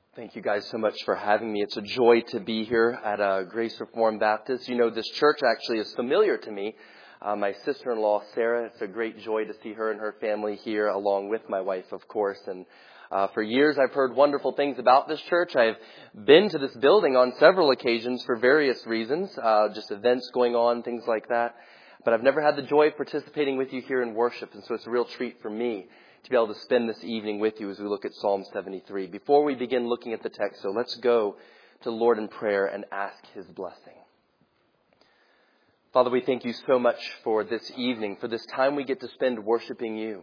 Thank you guys so much for having me. It's a joy to be here at Grace Reformed Baptist. You know, this church actually is familiar to me. My sister-in-law, Sarah, it's a great joy to see her and her family here, along with my wife, of course. And for years, I've heard wonderful things about this church. I've been to this building on several occasions for various reasons, just events going on, things like that. But I've never had the joy of participating with you here in worship, and so it's a real treat for me to be able to spend this evening with you as we look at Psalm 73. Before we begin looking at the text, so let's go to the Lord in prayer and ask His blessing. Father, we thank you so much for this evening, for this time we get to spend worshiping you.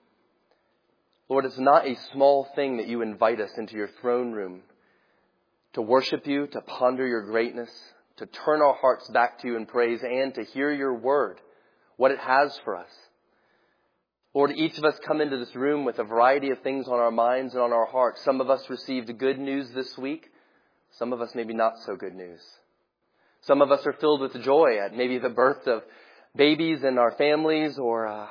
Lord, it's not a small thing that you invite us into your throne room to worship you, to ponder your greatness, to turn our hearts back to you in praise, and to hear your word, what it has for us. Lord, each of us come into this room with a variety of things on our minds and on our hearts. Some of us received good news this week. Some of us maybe not so good news. Some of us are filled with joy at maybe the birth of babies in our families or,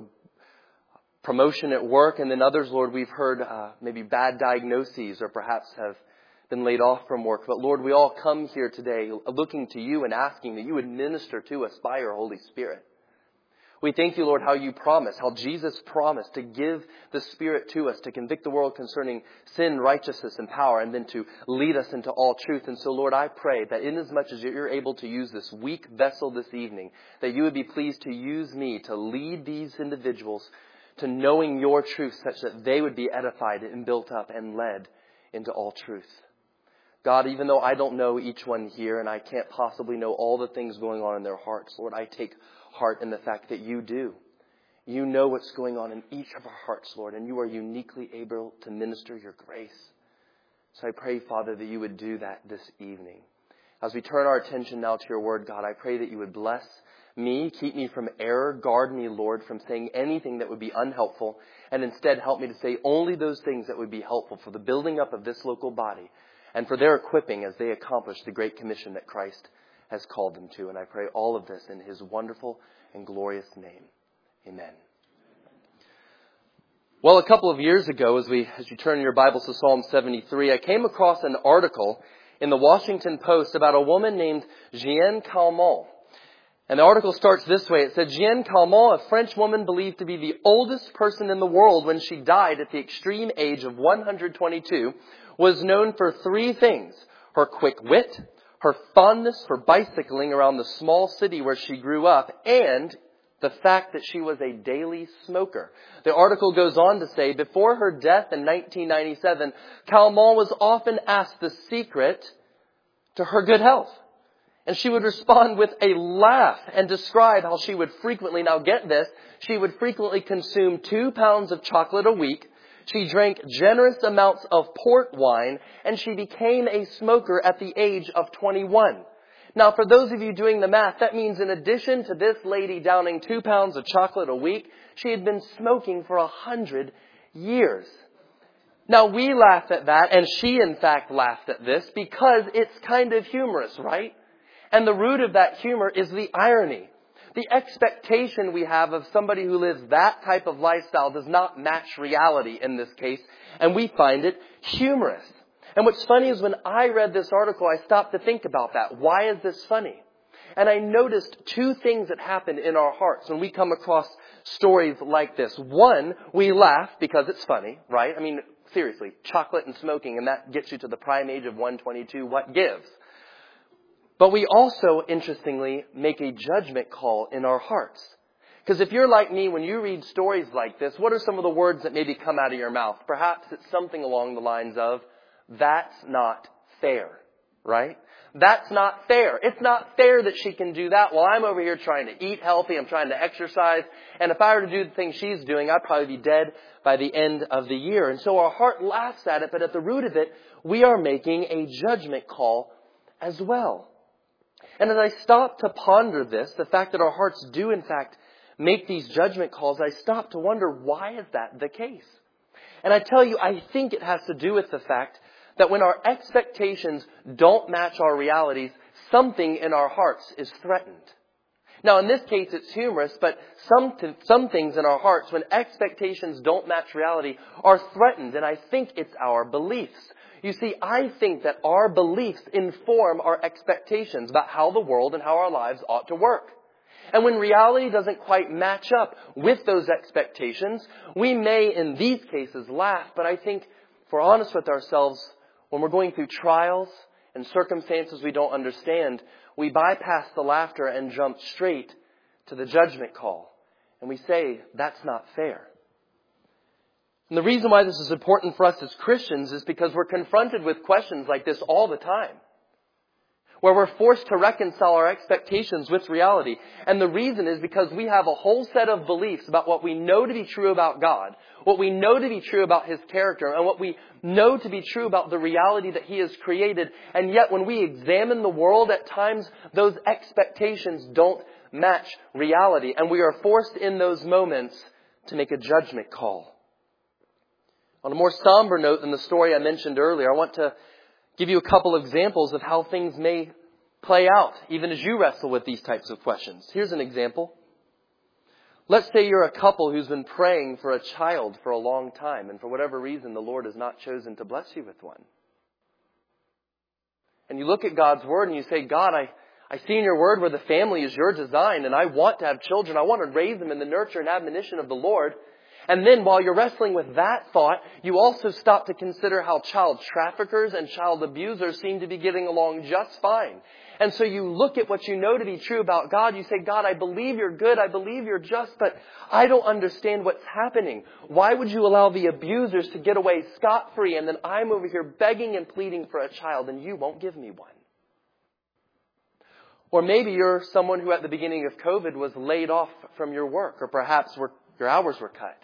promotion at work. And then others, Lord, we've heard maybe bad diagnoses or perhaps have been laid off from work. But Lord, we all come here today looking to you and asking that you would minister to us by your Holy Spirit. We thank you, Lord, how you promised, how Jesus promised to give the Spirit to us, to convict the world concerning sin, righteousness, and power, and then to lead us into all truth. And so, Lord, I pray that inasmuch as you're able to use this weak vessel this evening, that you would be pleased to use me to lead these individuals to knowing your truth such that they would be edified and built up and led into all truth. God, even though I don't know each one here and I can't possibly know all the things going on in their hearts, Lord, I take heart in the fact that you do. You know what's going on in each of our hearts, Lord, and you are uniquely able to minister your grace. So I pray, Father, that you would do that this evening. As we turn our attention now to your word, God, I pray that you would bless me, keep me from error, guard me, Lord, from saying anything that would be unhelpful, and instead help me to say only those things that would be helpful for the building up of this local body and for their equipping as they accomplish the great commission that Christ has called them to. And I pray all of this in his wonderful and glorious name. Amen. Well, a couple of years ago, as you turn your Bibles to Psalm 73, I came across an article in the Washington Post about a woman named Jeanne Calment. And the article starts this way. It said, Jeanne Calment, a French woman believed to be the oldest person in the world when she died at the extreme age of 122, was known for three things: her quick wit, her fondness for bicycling around the small city where she grew up, and the fact that she was a daily smoker. The article goes on to say, before her death in 1997, Calment was often asked the secret to her good health. And she would respond with a laugh and describe how she would frequently, now get this, she would frequently consume 2 pounds of chocolate a week. She drank generous amounts of port wine, and she became a smoker at the age of 21. Now, for those of you doing the math, that means in addition to this lady downing 2 pounds of chocolate a week, she had been smoking for 100 years. Now, we laugh at that, and she, in fact, laughed at this because it's kind of humorous, right? And the root of that humor is the irony. The expectation we have of somebody who lives that type of lifestyle does not match reality in this case, and we find it humorous. And what's funny is when I read this article, I stopped to think about that. Why is this funny? And I noticed two things that happen in our hearts when we come across stories like this. One, we laugh because it's funny, right? I mean, seriously, chocolate and smoking, and that gets you to the prime age of 122. What gives? But we also, interestingly, make a judgment call in our hearts. Because if you're like me, when you read stories like this, what are some of the words that maybe come out of your mouth? Perhaps it's something along the lines of, that's not fair, right? That's not fair. It's not fair that she can do that while I'm over here trying to eat healthy, I'm trying to exercise, and if I were to do the things she's doing, I'd probably be dead by the end of the year. And so our heart laughs at it, but at the root of it, we are making a judgment call as well. And as I stop to ponder this, the fact that our hearts do in fact make these judgment calls, I stop to wonder, why is that the case? And I tell you, I think it has to do with the fact that when our expectations don't match our realities, something in our hearts is threatened. Now, in this case, it's humorous, but some things in our hearts, when expectations don't match reality, are threatened, and I think it's our beliefs. You see, I think that our beliefs inform our expectations about how the world and how our lives ought to work. And when reality doesn't quite match up with those expectations, we may, in these cases, laugh, but I think, if we're honest with ourselves, when we're going through trials and circumstances we don't understand, we bypass the laughter and jump straight to the judgment call. And we say, that's not fair. And the reason why this is important for us as Christians is because we're confronted with questions like this all the time, where we're forced to reconcile our expectations with reality. And the reason is because we have a whole set of beliefs about what we know to be true about God, what we know to be true about His character, and what we know to be true about the reality that He has created. And yet when we examine the world, at times those expectations don't match reality. And we are forced in those moments to make a judgment call. On a more somber note than the story I mentioned earlier, I want to give you a couple of examples of how things may play out, even as you wrestle with these types of questions. Here's an example. Let's say you're a couple who's been praying for a child for a long time, and for whatever reason, the Lord has not chosen to bless you with one. And you look at God's Word and you say, God, I see in your Word where the family is your design, and I want to have children. I want to raise them in the nurture and admonition of the Lord. And then while you're wrestling with that thought, you also stop to consider how child traffickers and child abusers seem to be getting along just fine. And so you look at what you know to be true about God. You say, God, I believe you're good. I believe you're just, but I don't understand what's happening. Why would you allow the abusers to get away scot-free? And then I'm over here begging and pleading for a child and you won't give me one. Or maybe you're someone who at the beginning of COVID was laid off from your work, or perhaps your hours were cut.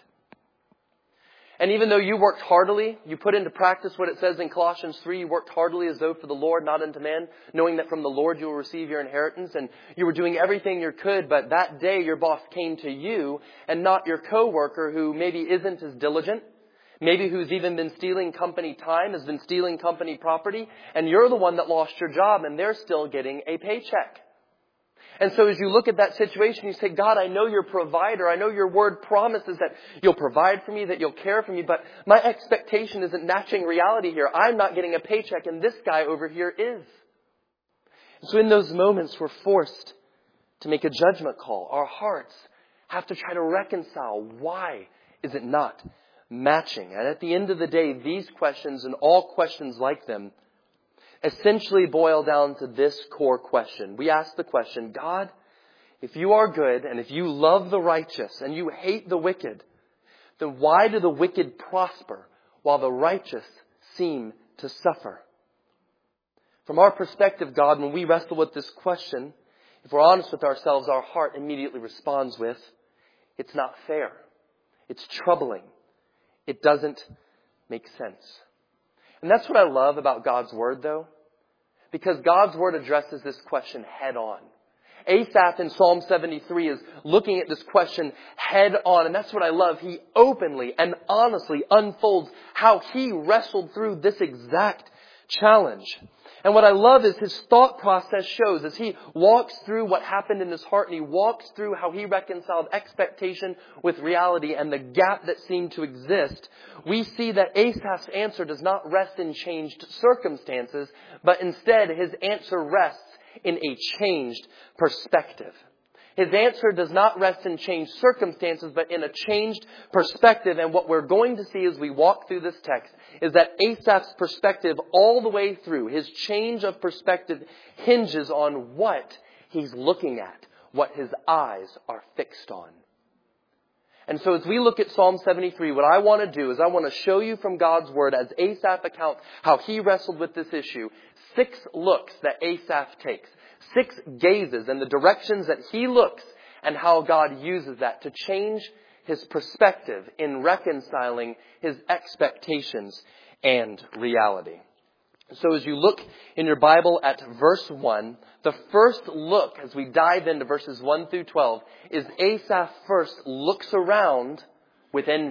And even though you worked heartily, you put into practice what it says in Colossians 3, you worked heartily as though for the Lord, not unto man, knowing that from the Lord you will receive your inheritance. And you were doing everything you could, but that day your boss came to you and not your coworker who maybe isn't as diligent, maybe who's even been stealing company time, has been stealing company property, and you're the one that lost your job and they're still getting a paycheck. And so as you look at that situation, you say, God, I know you're a provider. I know your word promises that you'll provide for me, that you'll care for me. But my expectation isn't matching reality here. I'm not getting a paycheck and this guy over here is. And so in those moments, we're forced to make a judgment call. Our hearts have to try to reconcile. Why is it not matching? And at the end of the day, these questions and all questions like them essentially boil down to this core question. We ask the question, God, if you are good and if you love the righteous and you hate the wicked, then why do the wicked prosper while the righteous seem to suffer? From our perspective, God, when we wrestle with this question, if we're honest with ourselves, our heart immediately responds with, it's not fair. It's troubling. It doesn't make sense. And that's what I love about God's Word, though, because God's Word addresses this question head on. Asaph in Psalm 73 is looking at this question head on, and that's what I love. He openly and honestly unfolds how he wrestled through this exact challenge. And what I love is his thought process shows as he walks through what happened in his heart and he walks through how he reconciled expectation with reality and the gap that seemed to exist. We see that Asaph's answer does not rest in changed circumstances, but instead his answer rests in a changed perspective. His answer does not rest in changed circumstances, but in a changed perspective. And what we're going to see as we walk through this text is that Asaph's perspective all the way through, his change of perspective hinges on what he's looking at, what his eyes are fixed on. And so as we look at Psalm 73, what I want to do is I want to show you from God's Word as Asaph accounts how he wrestled with this issue, 6 looks that Asaph takes. 6 gazes and the directions that he looks and how God uses that to change his perspective in reconciling his expectations and reality. So as you look in your Bible at verse 1, the first look as we dive into verses 1 through 12 is Asaph first looks around with envy.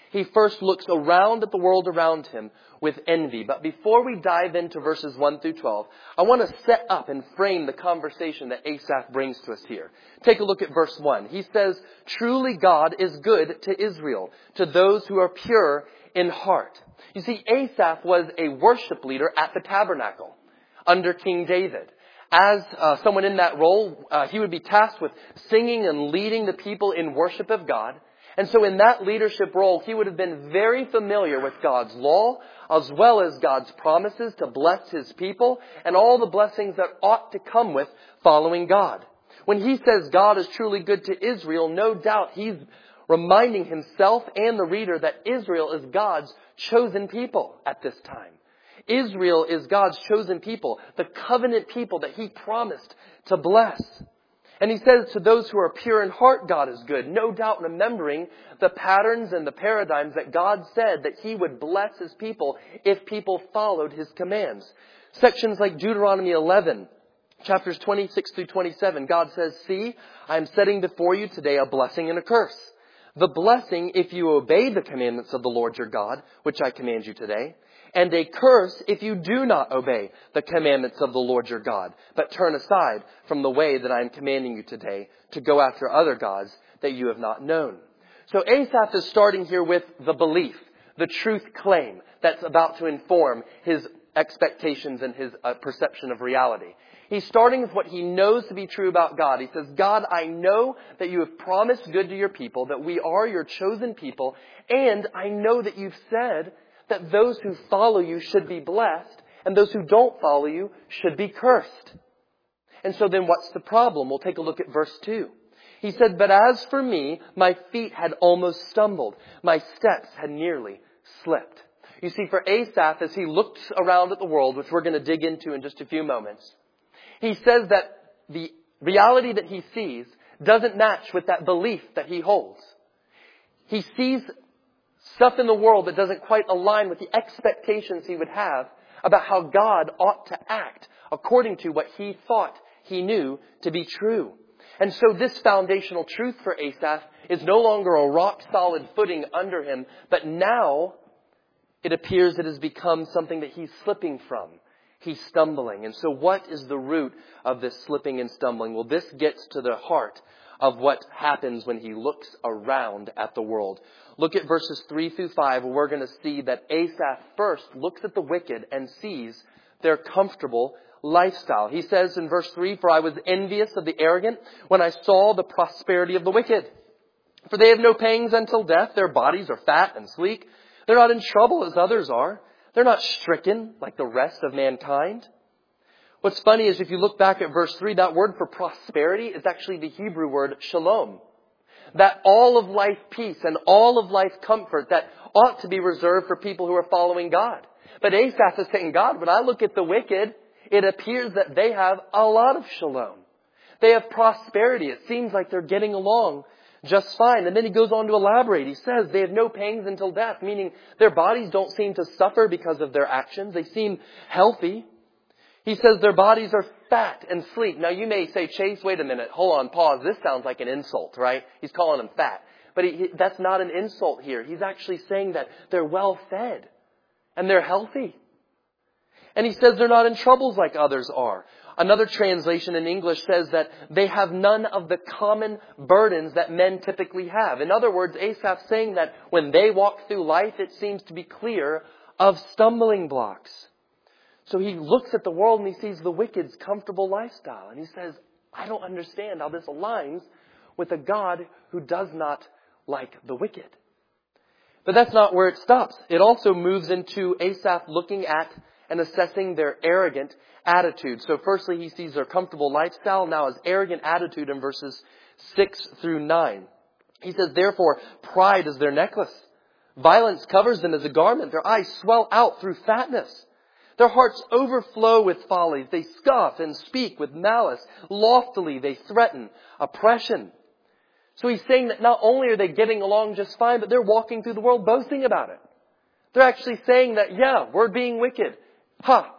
he first looks around at the world around him with envy. But before we dive into verses 1 through 12, I want to set up and frame the conversation that Asaph brings to us here. Take a look at verse 1. He says, "Truly God is good to Israel, to those who are pure in heart." You see, Asaph was a worship leader at the tabernacle under King David. As someone in that role, he would be tasked with singing and leading the people in worship of God. And so in that leadership role, he would have been very familiar with God's law, as well as God's promises to bless his people and all the blessings that ought to come with following God. When he says God is truly good to Israel, no doubt he's reminding himself and the reader that Israel is God's chosen people at this time. Israel is God's chosen people, the covenant people that he promised to bless. And he says to those who are pure in heart, God is good. No doubt remembering the patterns and the paradigms that God said that he would bless his people if people followed his commands. Sections like Deuteronomy 11, chapters 26 through 27, God says, "See, I am setting before you today a blessing and a curse. The blessing if you obey the commandments of the Lord your God, which I command you today. And a curse if you do not obey the commandments of the Lord your God, but turn aside from the way that I am commanding you today to go after other gods that you have not known." So Asaph is starting here with the belief, the truth claim that's about to inform his expectations and his perception of reality. He's starting with what he knows to be true about God. He says, "God, I know that you have promised good to your people, that we are your chosen people, and I know that you've said that those who follow you should be blessed, and those who don't follow you should be cursed." And so then what's the problem? We'll take a look at verse 2. He said, "But as for me, my feet had almost stumbled. My steps had nearly slipped." You see, for Asaph, as he looks around at the world, which we're going to dig into in just a few moments, he says that the reality that he sees doesn't match with that belief that he holds. He sees stuff in the world that doesn't quite align with the expectations he would have about how God ought to act according to what he thought he knew to be true. And so this foundational truth for Asaph is no longer a rock-solid footing under him, but now it appears it has become something that he's slipping from. He's stumbling. And so what is the root of this slipping and stumbling? Well, this gets to the heart of what happens when he looks around at the world. Look at verses 3 through 5, where we're going to see that Asaph first looks at the wicked and sees their comfortable lifestyle. He says in verse 3, "For I was envious of the arrogant when I saw the prosperity of the wicked. For they have no pangs until death. Their bodies are fat and sleek. They're not in trouble as others are. They're not stricken like the rest of mankind." What's funny is if you look back at verse 3, that word for prosperity is actually the Hebrew word shalom. That all of life peace and all of life comfort that ought to be reserved for people who are following God. But Asaph is saying, "God, when I look at the wicked, it appears that they have a lot of shalom. They have prosperity. It seems like they're getting along just fine." And then he goes on to elaborate. He says they have no pangs until death, meaning their bodies don't seem to suffer because of their actions. They seem healthy. He says their bodies are fat and sleek. Now you may say, "Chase, wait a minute. Hold on, pause. This sounds like an insult, right?" He's calling them fat. But that's not an insult here. He's actually saying that they're well fed and they're healthy. And he says they're not in troubles like others are. Another translation in English says that they have none of the common burdens that men typically have. In other words, Asaph's saying that when they walk through life, it seems to be clear of stumbling blocks. So he looks at the world and he sees the wicked's comfortable lifestyle. And he says, "I don't understand how this aligns with a God who does not like the wicked." But that's not where it stops. It also moves into Asaph looking at and assessing their arrogant attitude. So firstly, he sees their comfortable lifestyle. Now his arrogant attitude in verses 6 through 9. He says, "Therefore, pride is their necklace. Violence covers them as a garment. Their eyes swell out through fatness. Their hearts overflow with follies. They scoff and speak with malice. Loftily they threaten oppression." So he's saying that not only are they getting along just fine, but they're walking through the world boasting about it. They're actually saying that, "Yeah, we're being wicked. Ha!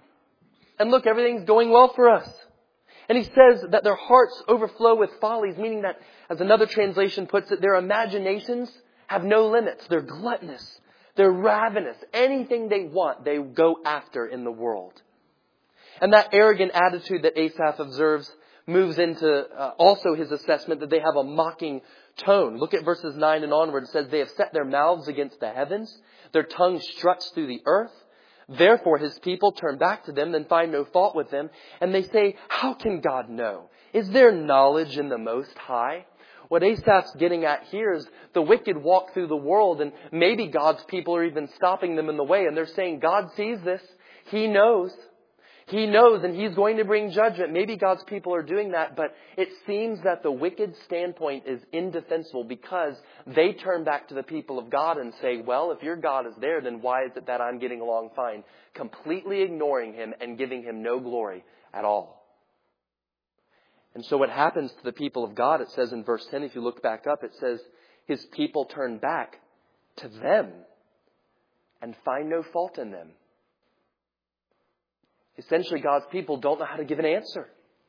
And look, everything's going well for us." And he says that their hearts overflow with follies, meaning that, as another translation puts it, their imaginations have no limits. They're gluttonous. They're ravenous. Anything they want, they go after in the world. And that arrogant attitude that Asaph observes moves into also his assessment that they have a mocking tone. Look at verses 9 and onward. It says, they have set their mouths against the heavens. Their tongue struts through the earth. Therefore his people turn back to them and find no fault with them. And they say, how can God know? Is there knowledge in the Most High? What Asaph's getting at here is the wicked walk through the world, and maybe God's people are even stopping them in the way. And they're saying, God sees this. He knows. He knows, and He's going to bring judgment. Maybe God's people are doing that, but it seems that the wicked standpoint is indefensible because they turn back to the people of God and say, well, if your God is there, then why is it that I'm getting along fine? Completely ignoring Him and giving Him no glory at all. And so what happens to the people of God, it says in verse 10, if you look back up, it says, His people turn back to them and find no fault in them. Essentially, God's people don't know how to give an answer.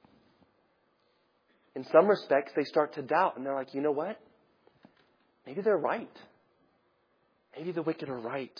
In some respects, they start to doubt. And they're like, you know what? Maybe they're right. Maybe the wicked are right.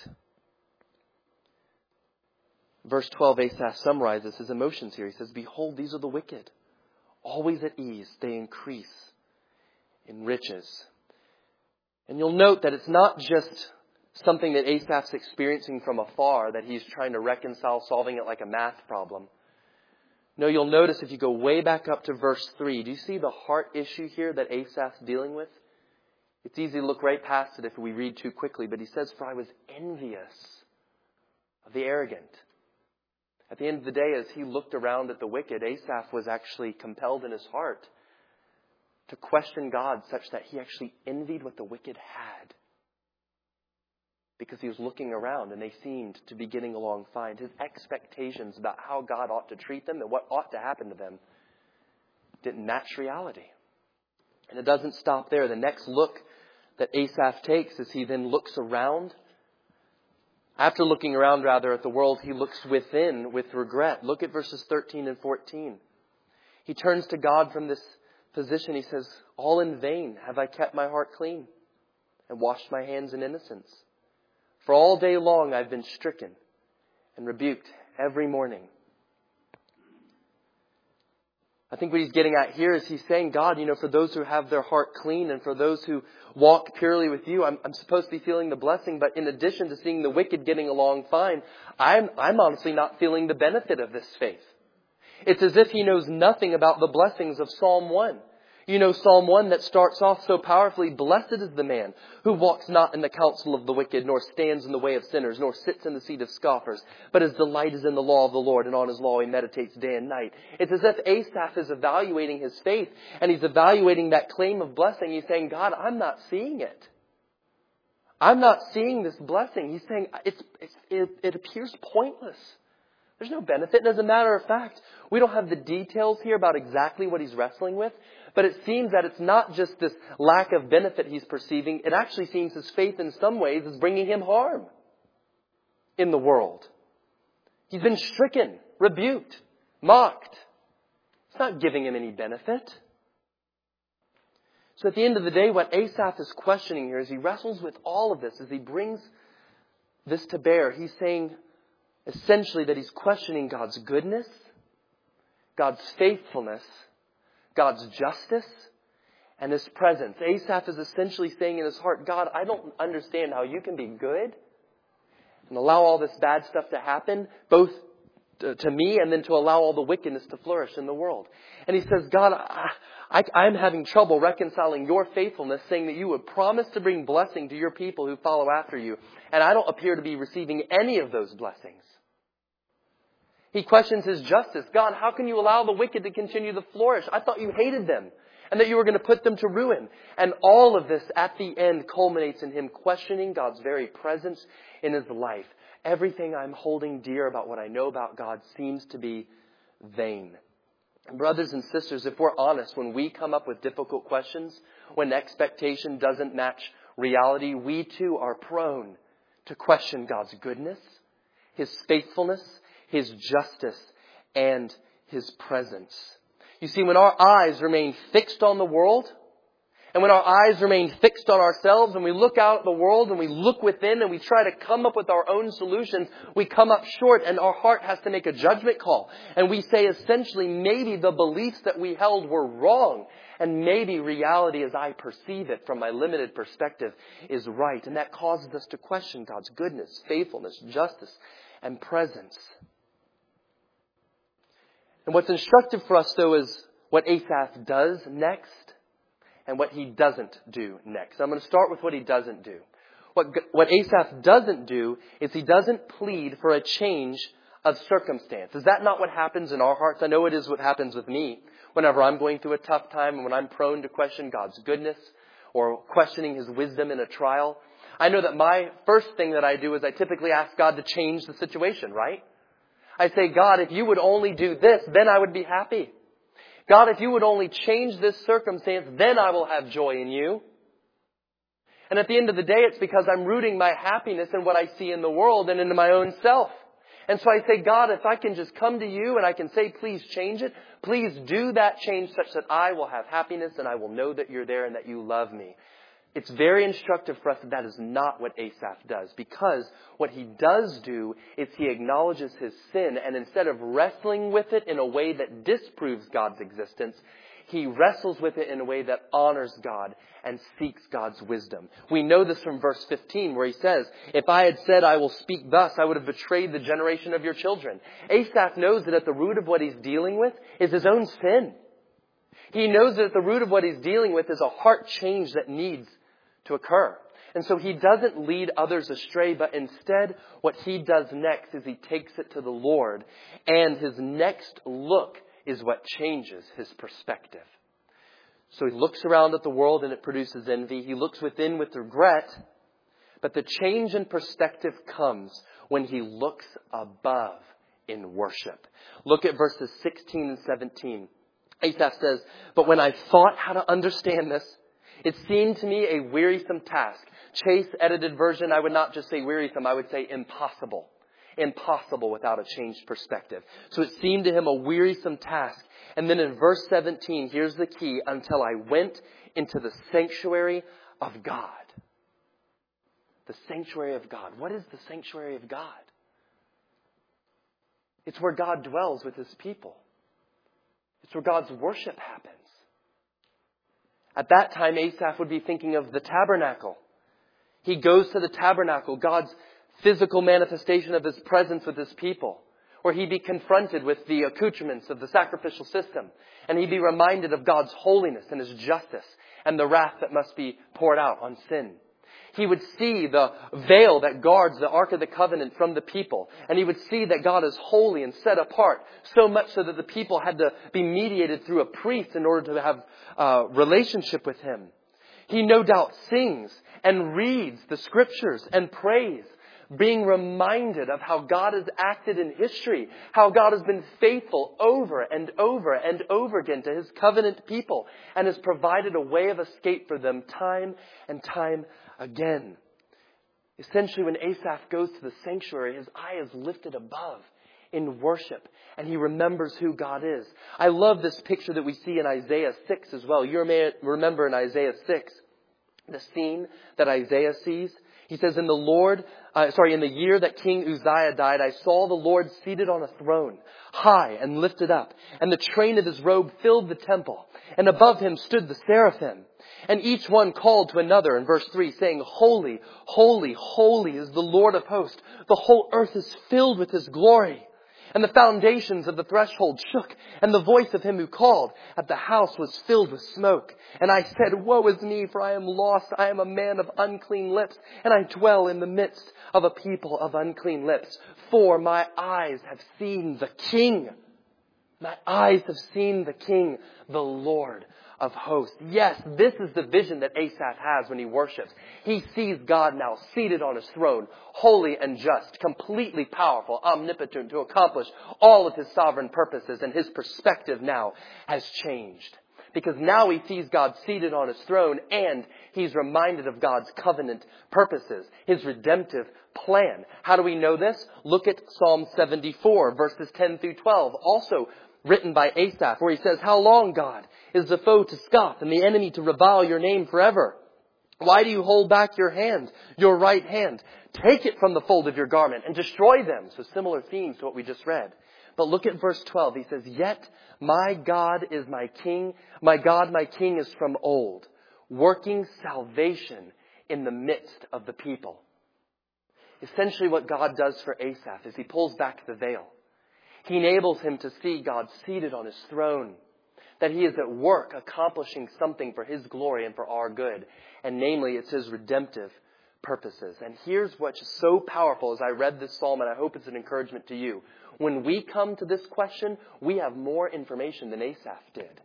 Verse 12, Asaph summarizes his emotions here. He says, behold, these are the wicked. Always at ease, they increase in riches. And you'll note that it's not just something that Asaph's experiencing from afar, that he's trying to reconcile, solving it like a math problem. No, you'll notice if you go way back up to verse 3, do you see the heart issue here that Asaph's dealing with? It's easy to look right past it if we read too quickly, but he says, for I was envious of the arrogant. At the end of the day, as he looked around at the wicked, Asaph was actually compelled in his heart to question God such that he actually envied what the wicked had. Because he was looking around and they seemed to be getting along fine. His expectations about how God ought to treat them and what ought to happen to them didn't match reality. And it doesn't stop there. The next look that Asaph takes is he then looks around. After looking around, at the world, he looks within with regret. Look at verses 13 and 14. He turns to God from this position. He says, all in vain have I kept my heart clean and washed my hands in innocence. For all day long I've been stricken and rebuked every morning. I think what he's getting at here is he's saying, God, for those who have their heart clean and for those who walk purely with you, I'm supposed to be feeling the blessing. But in addition to seeing the wicked getting along fine, I'm honestly not feeling the benefit of this faith. It's as if he knows nothing about the blessings of Psalm 1. Psalm 1 that starts off so powerfully, blessed is the man who walks not in the counsel of the wicked, nor stands in the way of sinners, nor sits in the seat of scoffers, but his delight is in the law of the Lord, and on his law he meditates day and night. It's as if Asaph is evaluating his faith, and he's evaluating that claim of blessing. He's saying, God, I'm not seeing it. I'm not seeing this blessing. He's saying it appears pointless. There's no benefit. And as a matter of fact, we don't have the details here about exactly what he's wrestling with. But it seems that it's not just this lack of benefit he's perceiving. It actually seems his faith in some ways is bringing him harm in the world. He's been stricken, rebuked, mocked. It's not giving him any benefit. So at the end of the day, what Asaph is questioning here as he wrestles with all of this, as he brings this to bear, he's saying essentially that he's questioning God's goodness, God's faithfulness, God's justice, and His presence. Asaph is essentially saying in his heart, God, I don't understand how you can be good and allow all this bad stuff to happen, both to me and then to allow all the wickedness to flourish in the world. And he says, God, I'm having trouble reconciling your faithfulness, saying that you would promise to bring blessing to your people who follow after you. And I don't appear to be receiving any of those blessings. He questions His justice. God, how can you allow the wicked to continue to flourish? I thought you hated them and that you were going to put them to ruin. And all of this at the end culminates in him questioning God's very presence in his life. Everything I'm holding dear about what I know about God seems to be vain. And brothers and sisters, if we're honest, when we come up with difficult questions, when expectation doesn't match reality, we too are prone to question God's goodness, His faithfulness, His justice, and His presence. You see, when our eyes remain fixed on the world And when our eyes remain fixed on ourselves and we look out at the world and we look within and we try to come up with our own solutions, we come up short and our heart has to make a judgment call. And we say essentially maybe the beliefs that we held were wrong and maybe reality as I perceive it from my limited perspective is right. And that causes us to question God's goodness, faithfulness, justice, and presence. And what's instructive for us though is what Asaph does next. And what he doesn't do next. I'm going to start with what he doesn't do. What Asaph doesn't do is he doesn't plead for a change of circumstance. Is that not what happens in our hearts? I know it is what happens with me whenever I'm going through a tough time and when I'm prone to question God's goodness or questioning His wisdom in a trial. I know that my first thing that I do is I typically ask God to change the situation, right? I say, God, if you would only do this, then I would be happy. God, if you would only change this circumstance, then I will have joy in you. And at the end of the day, it's because I'm rooting my happiness in what I see in the world and into my own self. And so I say, God, if I can just come to you and I can say, please change it. Please do that change such that I will have happiness and I will know that you're there and that you love me. It's very instructive for us that that is not what Asaph does, because what he does do is he acknowledges his sin, and instead of wrestling with it in a way that disproves God's existence, he wrestles with it in a way that honors God and seeks God's wisdom. We know this from verse 15 where he says, if I had said I will speak thus, I would have betrayed the generation of your children. Asaph knows that at the root of what he's dealing with is his own sin. He knows that at the root of what he's dealing with is a heart change that needs to occur. And so he doesn't lead others astray, but instead what he does next is he takes it to the Lord, and his next look is what changes his perspective. So he looks around at the world and it produces envy. He looks within with regret, but the change in perspective comes when he looks above in worship. Look at verses 16 and 17. Asaph says, but when I thought how to understand this, it seemed to me a wearisome task. Chase edited version, I would not just say wearisome, I would say impossible. Impossible without a changed perspective. So it seemed to him a wearisome task. And then in verse 17, here's the key, until I went into the sanctuary of God. The sanctuary of God. What is the sanctuary of God? It's where God dwells with His people. It's where God's worship happens. At that time, Asaph would be thinking of the tabernacle. He goes to the tabernacle, God's physical manifestation of His presence with His people, where he'd be confronted with the accoutrements of the sacrificial system, and he'd be reminded of God's holiness and His justice and the wrath that must be poured out on sin. He would see the veil that guards the Ark of the Covenant from the people. And he would see that God is holy and set apart, so much so that the people had to be mediated through a priest in order to have a relationship with Him. He no doubt sings and reads the Scriptures and prays, being reminded of how God has acted in history, how God has been faithful over and over and over again to His covenant people and has provided a way of escape for them time and time again. Essentially, when Asaph goes to the sanctuary, his eye is lifted above in worship, and he remembers who God is. I love this picture that we see in Isaiah 6 as well. You may remember in Isaiah 6, the scene that Isaiah sees. He says, in the year that King Uzziah died, I saw the Lord seated on a throne, high and lifted up, and the train of His robe filled the temple. And above Him stood the seraphim. And each one called to another in verse 3, saying, Holy, holy, holy is the Lord of hosts. The whole earth is filled with His glory. And the foundations of the threshold shook, and the voice of him who called at the house was filled with smoke. And I said, Woe is me, for I am lost. I am a man of unclean lips, and I dwell in the midst of a people of unclean lips. For my eyes have seen the King. My eyes have seen the King, the Lord of hosts. Yes, this is the vision that Asaph has when he worships. He sees God now seated on His throne, holy and just, completely powerful, omnipotent to accomplish all of His sovereign purposes, and his perspective now has changed. Because now he sees God seated on His throne, and he's reminded of God's covenant purposes, His redemptive plan. How do we know this? Look at Psalm 74, verses 10 through 12. Also written by Asaph, where he says, "How long, God, is the foe to scoff and the enemy to revile your name forever? Why do you hold back your hand, your right hand? Take it from the fold of your garment and destroy them." So similar themes to what we just read. But look at verse 12. He says, "Yet my God is my king. My God, my king is from old, working salvation in the midst of the people." Essentially what God does for Asaph is he pulls back the veil. He enables him to see God seated on his throne, that he is at work accomplishing something for his glory and for our good. And namely, it's his redemptive purposes. And here's what's so powerful as I read this psalm, and I hope it's an encouragement to you. When we come to this question, we have more information than Asaph did.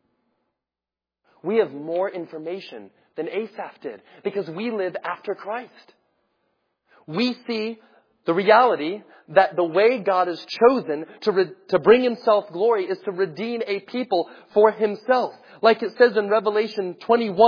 We have more information than Asaph did because we live after Christ. We see the reality that the way God has chosen to bring himself glory is to redeem a people for himself. Like it says in Revelation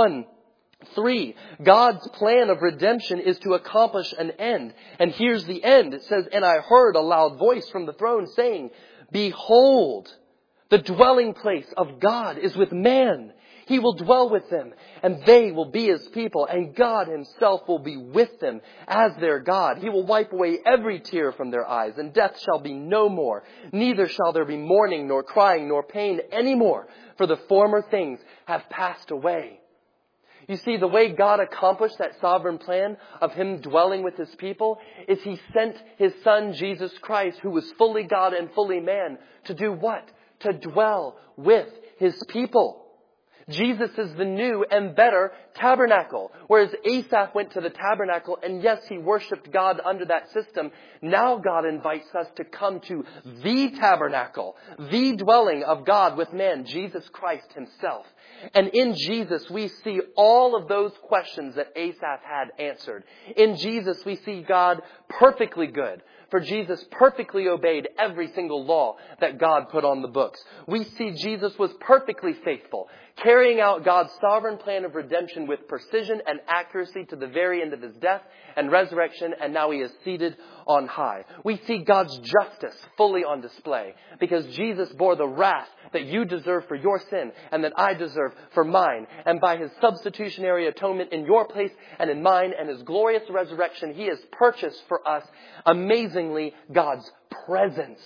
21:3, God's plan of redemption is to accomplish an end. And here's the end. It says, "And I heard a loud voice from the throne saying, 'Behold, the dwelling place of God is with man. He will dwell with them, and they will be his people, and God himself will be with them as their God. He will wipe away every tear from their eyes, and death shall be no more. Neither shall there be mourning, nor crying, nor pain any more, for the former things have passed away.'" You see, the way God accomplished that sovereign plan of him dwelling with his people is he sent his son, Jesus Christ, who was fully God and fully man, to do what? To dwell with his people. Jesus is the new and better tabernacle. Whereas Asaph went to the tabernacle and yes, he worshiped God under that system. Now God invites us to come to the tabernacle, the dwelling of God with man, Jesus Christ himself. And in Jesus, we see all of those questions that Asaph had answered. In Jesus, we see God perfectly good. For Jesus perfectly obeyed every single law that God put on the books. We see Jesus was perfectly faithful, carrying out God's sovereign plan of redemption with precision and accuracy to the very end of his death and resurrection, and now he is seated on high. We see God's justice fully on display because Jesus bore the wrath that you deserve for your sin and that I deserve for mine. And by his substitutionary atonement in your place and in mine and his glorious resurrection, he has purchased for us amazingly God's presence,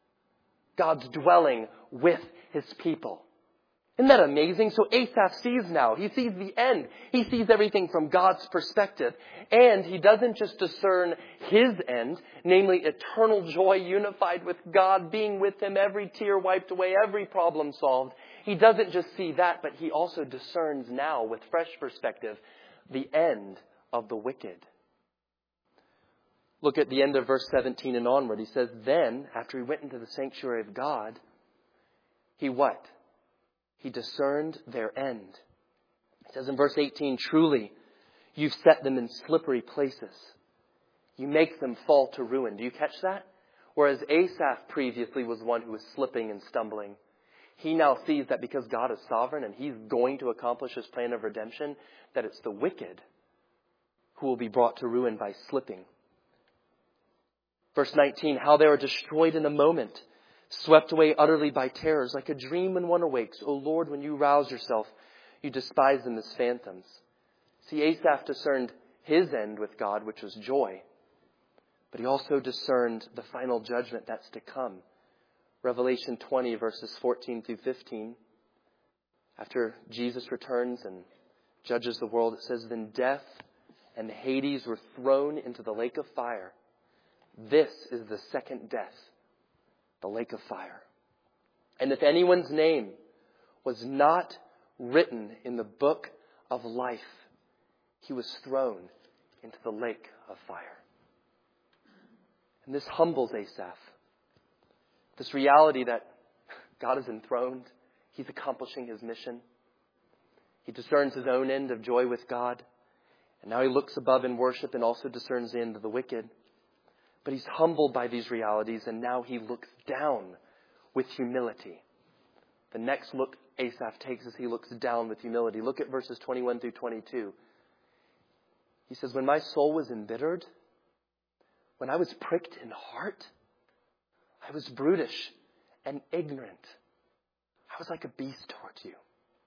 God's dwelling with his people. Isn't that amazing? So Asaph sees now. He sees the end. He sees everything from God's perspective. And he doesn't just discern his end, namely eternal joy unified with God, being with him, every tear wiped away, every problem solved. He doesn't just see that, but he also discerns now with fresh perspective the end of the wicked. Look at the end of verse 17 and onward. He says, "Then, after he went into the sanctuary of God, he what? He discerned their end." It says in verse 18, "Truly, you've set them in slippery places. You make them fall to ruin." Do you catch that? Whereas Asaph previously was one who was slipping and stumbling. He now sees that because God is sovereign and he's going to accomplish his plan of redemption, that it's the wicked who will be brought to ruin by slipping. Verse 19, "How they are destroyed in a moment, swept away utterly by terrors, like a dream when one awakes. O Lord, when you rouse yourself, you despise them as phantoms." See, Asaph discerned his end with God, which was joy. But he also discerned the final judgment that's to come. Revelation 20, verses 14 through 15. After Jesus returns and judges the world, it says, "Then death and Hades were thrown into the lake of fire. This is the second death, the lake of fire. And if anyone's name was not written in the book of life, he was thrown into the lake of fire." And this humbles Asaph. This reality that God is enthroned. He's accomplishing his mission. He discerns his own end of joy with God. And now he looks above in worship and also discerns the end of the wicked. But he's humbled by these realities, and now he looks down with humility. The next look Asaph takes is he looks down with humility. Look at verses 21 through 22. He says, "When my soul was embittered, when I was pricked in heart, I was brutish and ignorant. I was like a beast towards you.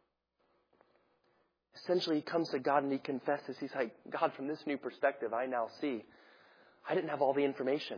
Essentially, he comes to God and he confesses. He's like, God, from this new perspective, I now see I didn't have all the information.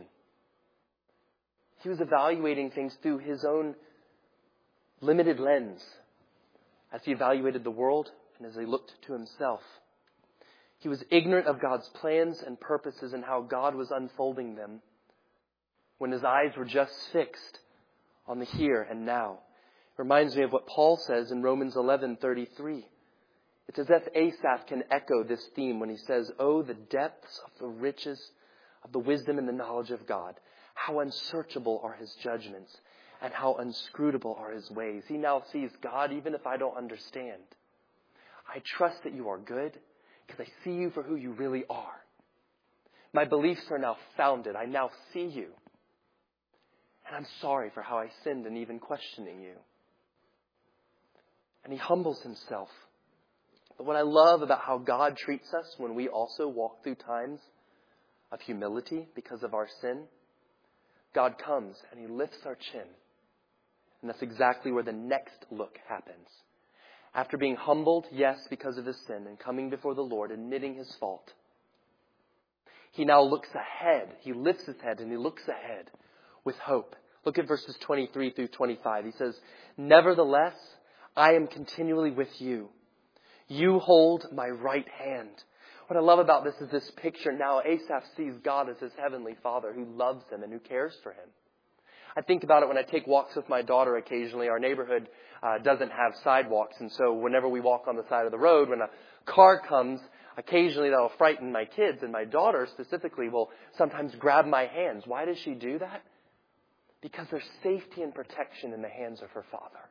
He was evaluating things through his own limited lens as he evaluated the world and as he looked to himself. He was ignorant of God's plans and purposes and how God was unfolding them when his eyes were just fixed on the here and now. It reminds me of what Paul says in Romans 11:33. It's as if Asaph can echo this theme when he says, "Oh, the depths of the riches of the wisdom and the knowledge of God. How unsearchable are his judgments and how inscrutable are his ways." He now sees, God, even if I don't understand, I trust that you are good because I see you for who you really are. My beliefs are now founded. I now see you. And I'm sorry for how I sinned in even questioning you. And he humbles himself. But what I love about how God treats us when we also walk through times of humility because of our sin, God comes and he lifts our chin. And that's exactly where the next look happens. After being humbled, yes, because of his sin, and coming before the Lord, admitting his fault, he now looks ahead. He lifts his head and he looks ahead with hope. Look at verses 23 through 25. He says, "Nevertheless, I am continually with you. You hold my right hand." What I love about this is this picture. Now Asaph sees God as his heavenly Father who loves him and who cares for him. I think about it when I take walks with my daughter occasionally. Our neighborhood doesn't have sidewalks. And so whenever we walk on the side of the road, when a car comes, occasionally that'll frighten my kids. And my daughter specifically will sometimes grab my hands. Why does she do that? Because there's safety and protection in the hands of her Father.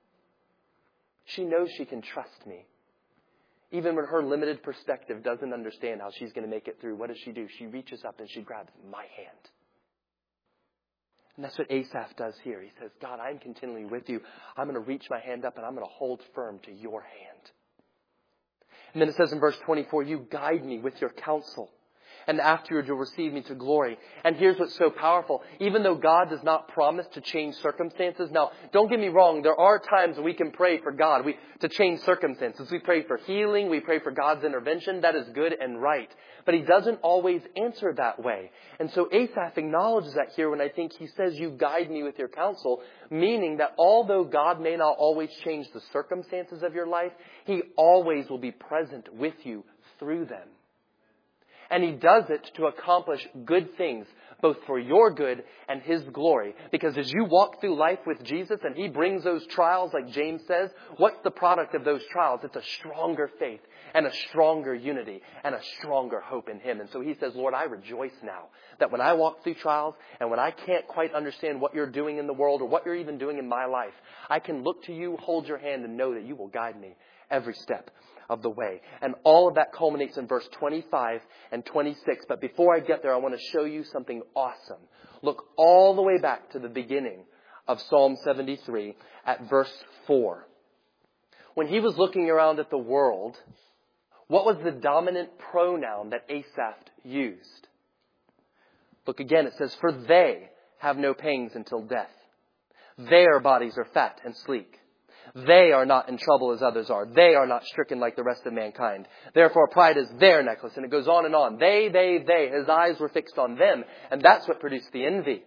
She knows she can trust me. Even when her limited perspective doesn't understand how she's going to make it through, what does she do? She reaches up and she grabs my hand. And that's what Asaph does here. He says, God, I'm continually with you. I'm going to reach my hand up and I'm going to hold firm to your hand. And then it says in verse 24, you guide me with your counsel, and afterward you'll receive me to glory. And here's what's so powerful. Even though God does not promise to change circumstances. Now, don't get me wrong. There are times when we can pray for God to change circumstances. We pray for healing. We pray for God's intervention. That is good and right. But he doesn't always answer that way. And so Asaph acknowledges that here when I think he says, you guide me with your counsel, meaning that although God may not always change the circumstances of your life, he always will be present with you through them. And he does it to accomplish good things, both for your good and his glory. Because as you walk through life with Jesus and he brings those trials, like James says, what's the product of those trials? It's a stronger faith and a stronger unity and a stronger hope in him. And so he says, Lord, I rejoice now that when I walk through trials and when I can't quite understand what you're doing in the world or what you're even doing in my life, I can look to you, hold your hand, and know that you will guide me every step of the way. And all of that culminates in verse 25 and 26. But before I get there, I want to show you something awesome. Look all the way back to the beginning of Psalm 73 at verse 4. When he was looking around at the world, what was the dominant pronoun that Asaph used? Look again, it says, for they have no pangs until death. Their bodies are fat and sleek. They are not in trouble as others are. They are not stricken like the rest of mankind. Therefore, pride is their necklace. And it goes on and on. They. His eyes were fixed on them. And that's what produced the envy.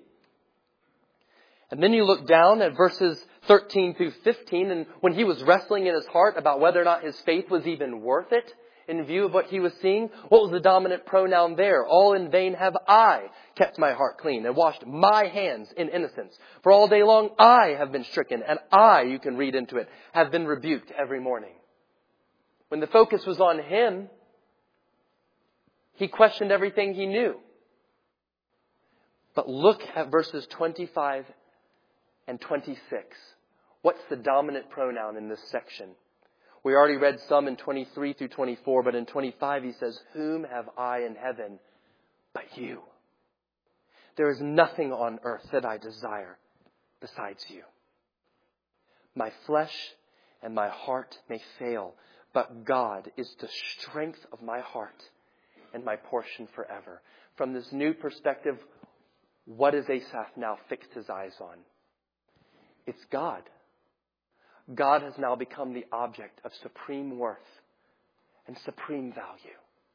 And then you look down at verses 13 through 15. And when he was wrestling in his heart about whether or not his faith was even worth it, in view of what he was seeing, what was the dominant pronoun there? All in vain have I kept my heart clean and washed my hands in innocence. For all day long I have been stricken, and I, you can read into it, have been rebuked every morning. When the focus was on him, he questioned everything he knew. But look at verses 25 and 26. What's the dominant pronoun in this section? We already read some in 23 through 24, but in 25 he says, whom have I in heaven but you? There is nothing on earth that I desire besides you. My flesh and my heart may fail, but God is the strength of my heart and my portion forever. From this new perspective, what has Asaph now fixed his eyes on? It's God. God has now become the object of supreme worth and supreme value.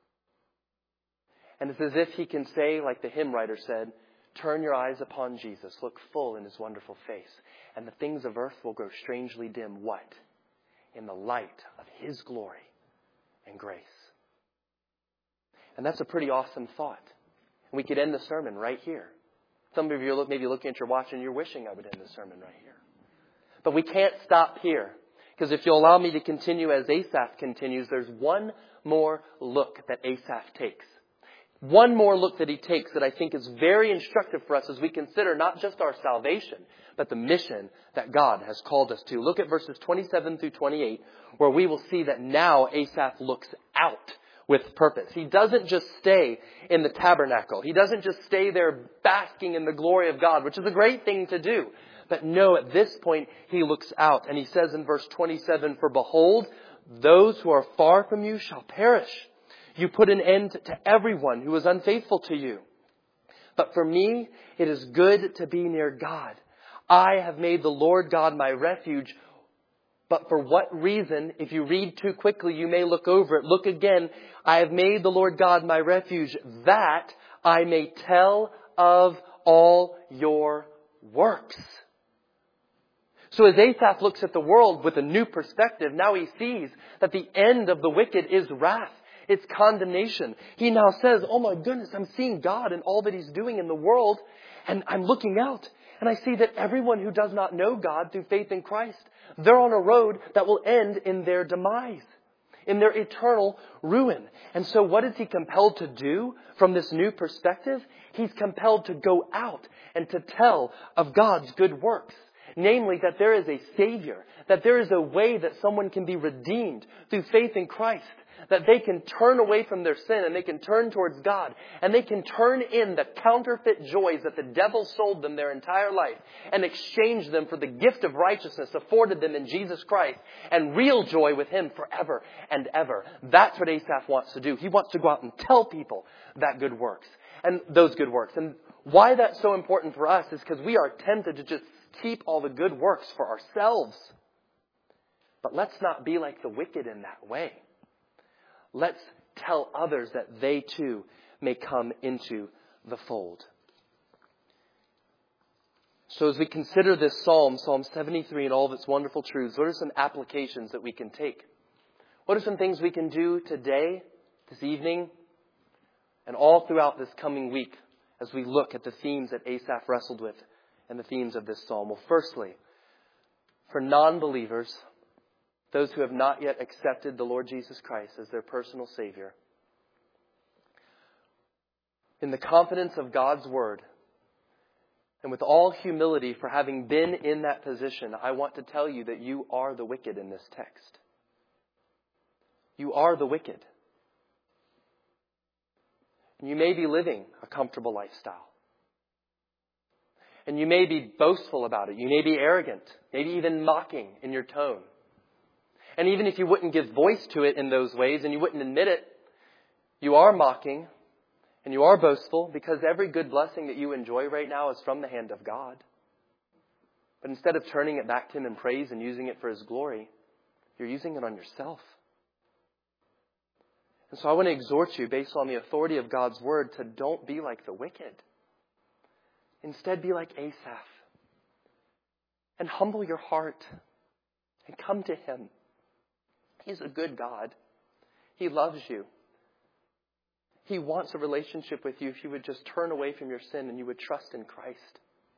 And it's as if he can say, like the hymn writer said, turn your eyes upon Jesus, look full in his wonderful face, and the things of earth will grow strangely dim. What? In the light of his glory and grace. And that's a pretty awesome thought. And we could end the sermon right here. Some of you are maybe looking at your watch and you're wishing I would end the sermon right here. But we can't stop here. Because if you'll allow me to continue as Asaph continues, there's one more look that Asaph takes. One more look that he takes that I think is very instructive for us as we consider not just our salvation, but the mission that God has called us to. Look at verses 27 through 28, where we will see that now Asaph looks out with purpose. He doesn't just stay in the tabernacle. He doesn't just stay there basking in the glory of God, which is a great thing to do. But no, at this point, he looks out. And he says in verse 27, for behold, those who are far from you shall perish. You put an end to everyone who is unfaithful to you. But for me, it is good to be near God. I have made the Lord God my refuge. But for what reason? If you read too quickly, you may look over it. Look again. I have made the Lord God my refuge, that I may tell of all your works. So as Asaph looks at the world with a new perspective, now he sees that the end of the wicked is wrath. It's condemnation. He now says, oh my goodness, I'm seeing God and all that he's doing in the world. And I'm looking out and I see that everyone who does not know God through faith in Christ, they're on a road that will end in their demise, in their eternal ruin. And so what is he compelled to do from this new perspective? He's compelled to go out and to tell of God's good works. Namely, that there is a Savior, that there is a way that someone can be redeemed through faith in Christ, that they can turn away from their sin and they can turn towards God, and they can turn in the counterfeit joys that the devil sold them their entire life and exchange them for the gift of righteousness afforded them in Jesus Christ and real joy with him forever and ever. That's what Asaph wants to do. He wants to go out and tell people that good works and those good works. And why that's so important for us is because we are tempted to just keep all the good works for ourselves. But let's not be like the wicked in that way. Let's tell others that they too may come into the fold. So as we consider this Psalm 73 and all of its wonderful truths, what are some applications that we can take? What are some things we can do today, this evening, and all throughout this coming week as we look at the themes that Asaph wrestled with and the themes of this psalm? Well, firstly, for non-believers, those who have not yet accepted the Lord Jesus Christ as their personal Savior, in the confidence of God's Word, and with all humility for having been in that position, I want to tell you that you are the wicked in this text. You are the wicked. And you may be living a comfortable lifestyle. And you may be boastful about it. You may be arrogant, maybe even mocking in your tone. And even if you wouldn't give voice to it in those ways and you wouldn't admit it, you are mocking and you are boastful because every good blessing that you enjoy right now is from the hand of God. But instead of turning it back to Him in praise and using it for His glory, you're using it on yourself. And so I want to exhort you, based on the authority of God's Word, to don't be like the wicked. Instead, be like Asaph. And humble your heart. And come to Him. He's a good God. He loves you. He wants a relationship with you if you would just turn away from your sin and you would trust in Christ.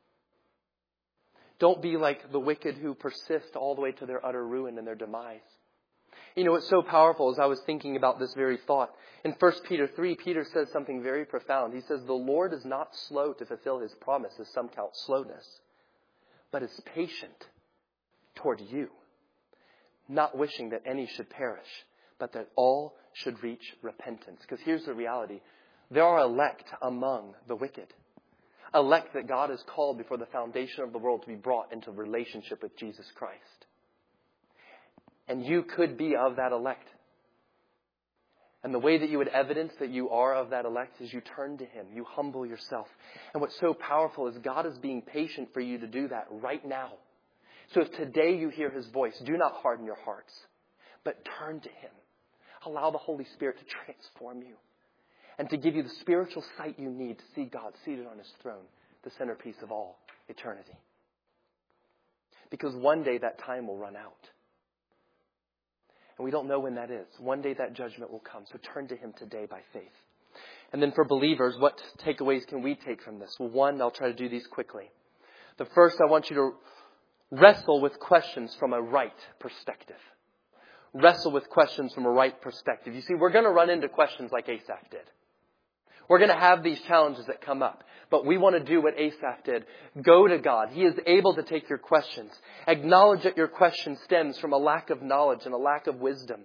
Don't be like the wicked who persist all the way to their utter ruin and their demise. You know, what's so powerful as I was thinking about this very thought. In 1 Peter 3, Peter says something very profound. He says, the Lord is not slow to fulfill His promise, as some count slowness, but is patient toward you, not wishing that any should perish, but that all should reach repentance. Because here's the reality. There are elect among the wicked. Elect that God has called before the foundation of the world to be brought into relationship with Jesus Christ. And you could be of that elect. And the way that you would evidence that you are of that elect is you turn to Him. You humble yourself. And what's so powerful is God is being patient for you to do that right now. So if today you hear his voice, do not harden your hearts, but turn to him. Allow the Holy Spirit to transform you and to give you the spiritual sight you need to see God seated on his throne, the centerpiece of all eternity. Because one day that time will run out. And we don't know when that is. One day that judgment will come. So turn to him today by faith. And then for believers, what takeaways can we take from this? Well, one, I'll try to do these quickly. The first, I want you to wrestle with questions from a right perspective. Wrestle with questions from a right perspective. You see, we're going to run into questions like Asaph did. We're going to have these challenges that come up. But we want to do what Asaph did. Go to God. He is able to take your questions. Acknowledge that your question stems from a lack of knowledge and a lack of wisdom.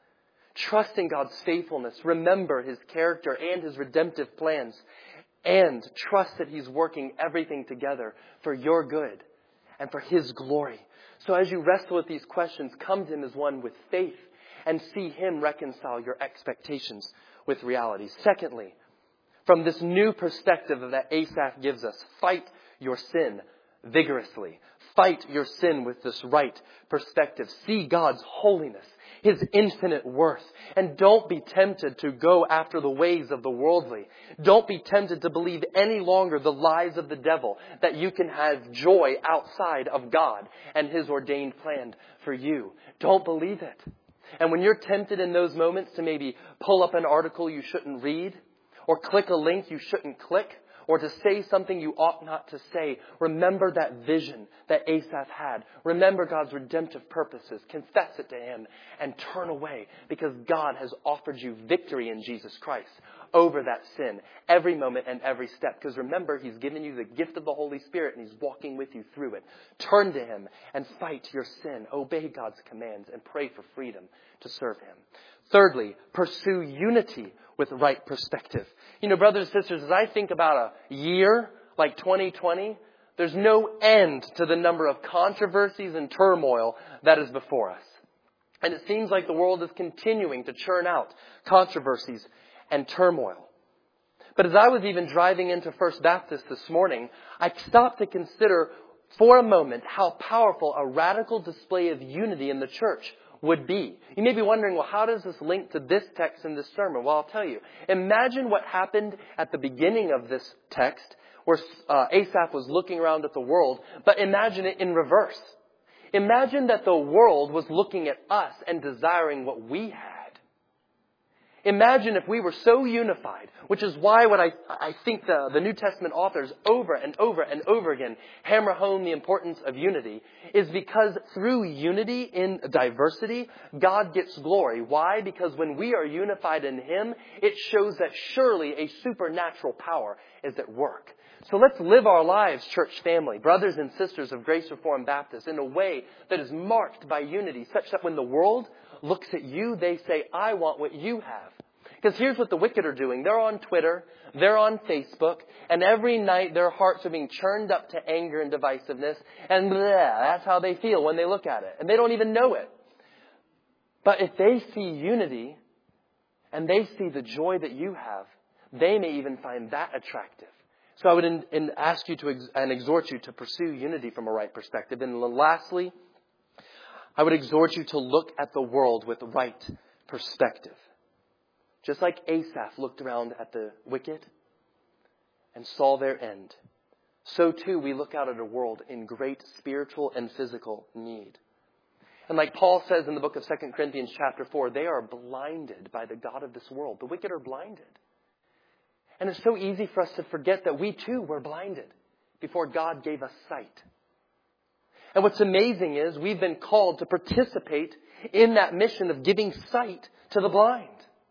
Trust in God's faithfulness. Remember his character and his redemptive plans. And trust that he's working everything together for your good and for his glory. So as you wrestle with these questions, come to him as one with faith and see him reconcile your expectations with reality. Secondly, from this new perspective that Asaph gives us, fight your sin vigorously. Fight your sin with this right perspective. See God's holiness, his infinite worth. And don't be tempted to go after the ways of the worldly. Don't be tempted to believe any longer the lies of the devil that you can have joy outside of God and his ordained plan for you. Don't believe it. And when you're tempted in those moments to maybe pull up an article you shouldn't read, or click a link you shouldn't click, or to say something you ought not to say, remember that vision that Asaph had. Remember God's redemptive purposes. Confess it to him and turn away, because God has offered you victory in Jesus Christ over that sin every moment and every step. Because remember, he's given you the gift of the Holy Spirit and he's walking with you through it. Turn to him and fight your sin. Obey God's commands and pray for freedom to serve him. Thirdly, pursue unity with right perspective. You know, brothers and sisters, as I think about a year like 2020, there's no end to the number of controversies and turmoil that is before us. And it seems like the world is continuing to churn out controversies and turmoil. But as I was even driving into First Baptist this morning, I stopped to consider for a moment how powerful a radical display of unity in the church would be. You may be wondering, well, how does this link to this text in this sermon? Well, I'll tell you. Imagine what happened at the beginning of this text where Asaph was looking around at the world, but imagine it in reverse. Imagine that the world was looking at us and desiring what we had. Imagine if we were so unified, which is why what I think the New Testament authors over and over and over again hammer home the importance of unity, is because through unity in diversity, God gets glory. Why? Because when we are unified in him, it shows that surely a supernatural power is at work. So let's live our lives, church family, brothers and sisters of Grace Reformed Baptist, in a way that is marked by unity, such that when the world looks at you, they say, I want what you have. Because here's what the wicked are doing. They're on Twitter, they're on Facebook, and every night their hearts are being churned up to anger and divisiveness, and that's how they feel when they look at it. And they don't even know it. But if they see unity, and they see the joy that you have, they may even find that attractive. So I would ask you and exhort you to pursue unity from a right perspective. And lastly, I would exhort you to look at the world with the right perspective. Just like Asaph looked around at the wicked and saw their end, so too we look out at a world in great spiritual and physical need. And like Paul says in the book of 2 Corinthians chapter 4, they are blinded by the god of this world. The wicked are blinded. And it's so easy for us to forget that we too were blinded before God gave us sight. And what's amazing is we've been called to participate in that mission of giving sight to the blind.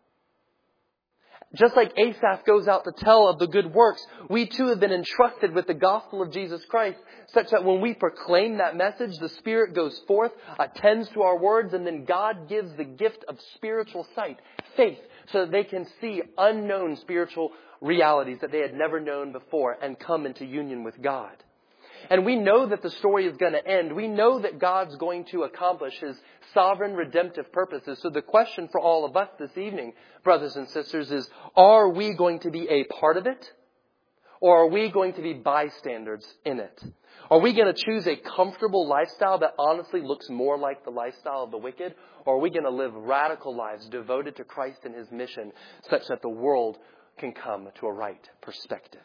Just like Asaph goes out to tell of the good works, we too have been entrusted with the gospel of Jesus Christ, such that when we proclaim that message, the Spirit goes forth, attends to our words, and then God gives the gift of spiritual sight, faith, so that they can see unknown spiritual realities that they had never known before and come into union with God. And we know that the story is going to end. We know that God's going to accomplish his sovereign redemptive purposes. So the question for all of us this evening, brothers and sisters, is, are we going to be a part of it? Or are we going to be bystanders in it? Are we going to choose a comfortable lifestyle that honestly looks more like the lifestyle of the wicked? Or are we going to live radical lives devoted to Christ and His mission such that the world can come to a right perspective?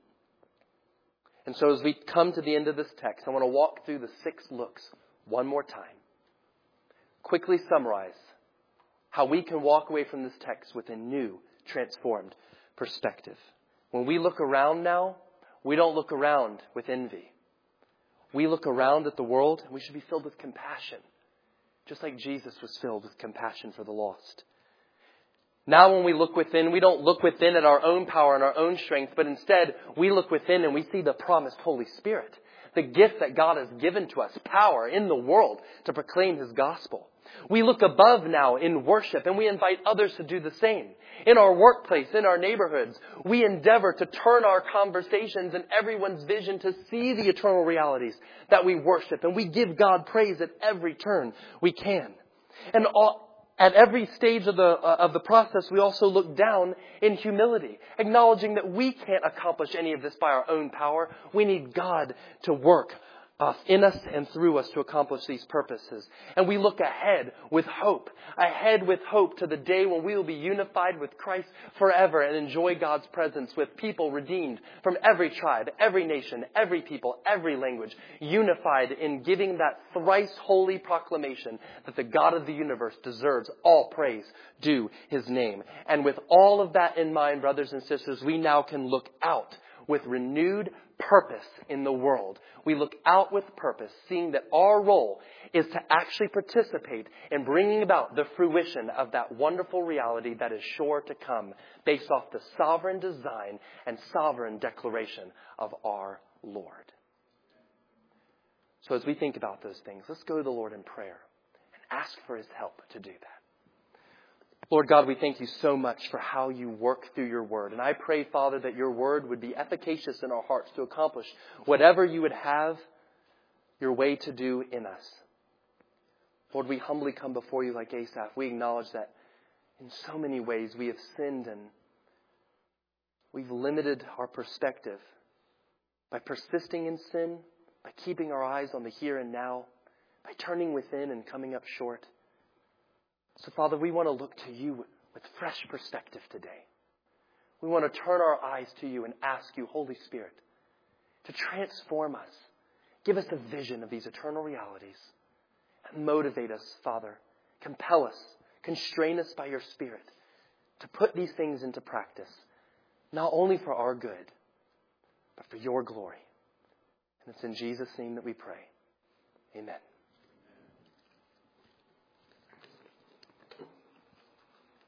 And so as we come to the end of this text, I want to walk through the 6 looks one more time. Quickly summarize how we can walk away from this text with a new, transformed perspective. When we look around now, we don't look around with envy. We look around at the world and we should be filled with compassion, just like Jesus was filled with compassion for the lost. Now when we look within, we don't look within at our own power and our own strength, but instead we look within and we see the promised Holy Spirit, the gift that God has given to us, power in the world to proclaim His gospel. We look above now in worship and we invite others to do the same. In our workplace, in our neighborhoods, we endeavor to turn our conversations and everyone's vision to see the eternal realities that we worship. And we give God praise at every turn we can. And at every stage of the process, we also look down in humility, acknowledging that we can't accomplish any of this by our own power. We need God to work in us and through us to accomplish these purposes. And we look ahead with hope to the day when we will be unified with Christ forever and enjoy God's presence with people redeemed from every tribe, every nation, every people, every language, unified in giving that thrice holy proclamation that the God of the universe deserves all praise due His name. And with all of that in mind, brothers and sisters, we now can look out with renewed purpose in the world. We look out with purpose, seeing that our role is to actually participate in bringing about the fruition of that wonderful reality that is sure to come based off the sovereign design and sovereign declaration of our Lord. So as we think about those things, let's go to the Lord in prayer and ask for His help to do that. Lord God, we thank You so much for how You work through Your word. And I pray, Father, that Your word would be efficacious in our hearts to accomplish whatever You would have Your way to do in us. Lord, we humbly come before You like Asaph. We acknowledge that in so many ways we have sinned and we've limited our perspective by persisting in sin, by keeping our eyes on the here and now, by turning within and coming up short. So, Father, we want to look to You with fresh perspective today. We want to turn our eyes to You and ask You, Holy Spirit, to transform us. Give us a vision of these eternal realities. And motivate us, Father. Compel us. Constrain us by Your Spirit to put these things into practice, not only for our good, but for Your glory. And it's in Jesus' name that we pray. Amen.